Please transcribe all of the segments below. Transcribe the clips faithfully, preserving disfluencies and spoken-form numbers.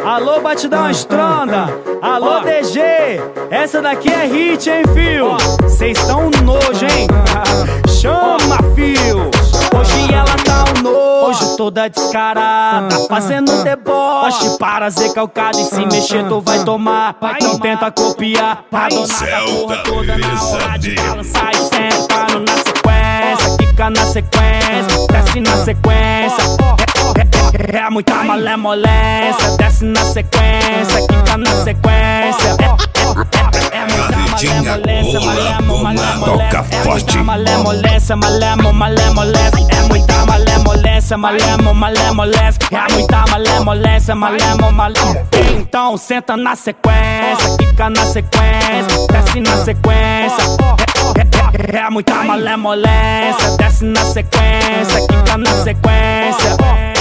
Alô, batidão estronda. Alô, D G. Essa daqui é hit, hein, fio? Cês tão nojo, hein? Chama, fio. Hoje ela tá um nojo. Hoje toda descarada, fazendo deboche. Para ser calcada e se mexer tu vai tomar. Não tenta copiar. Pra donar a porra toda na hora de balançar e sentando na sequência. Quica na sequência, desce na sequência. É, é, é muita malemolência. Desce na sequência, quica na sequência. É, é, é, é muita malemolência, malemo, malemolência. É muita malemolência, malemo, malemolência. É muita malemolência, malemo, malemolência. É muita malemolência, malemo, malemolência. Então senta na sequência, quica na sequência, desce na sequência. É, é, é muita malemolência. Desce na sequência, quica na sequência.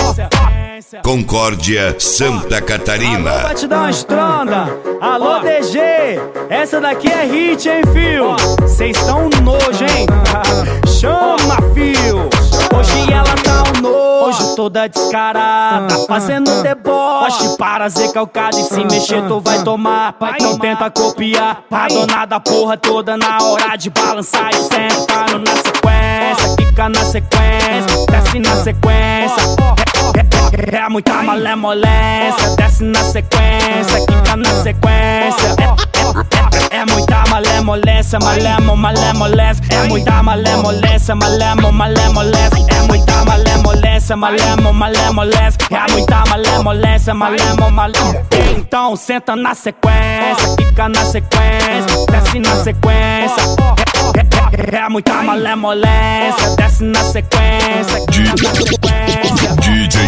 Concórdia, Santa Catarina. Alô, batidão estronda. Alô, D G. Essa daqui é hit, hein, fio? Cês tão nojo, hein? Chama, fio. Hoje ela tá um nojo. Toda descarada, fazendo deboche. Para ser calcada e se mexer tu vai tomar. Não tenta copiar. Pra donar da porra toda na hora de balançar e sentando na sequência. Quica na sequência, desce na sequência. É, é, é muita malemolência. Desce na sequência, quica na sequência. É, é, é, é muita malemolência, malemo, malemolência. É muita malemolência, malemo, malemolência. É muita malemolência, malemo, malemolência. É muita malemolência, malemo, malemolência. Então senta na sequência, quica na sequência, desce na sequência. É, é, é muita malemolência. Desce na sequência, quica na sequência. D J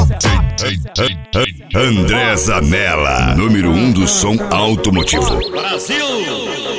André Zanella, número um do som automotivo. Brasil!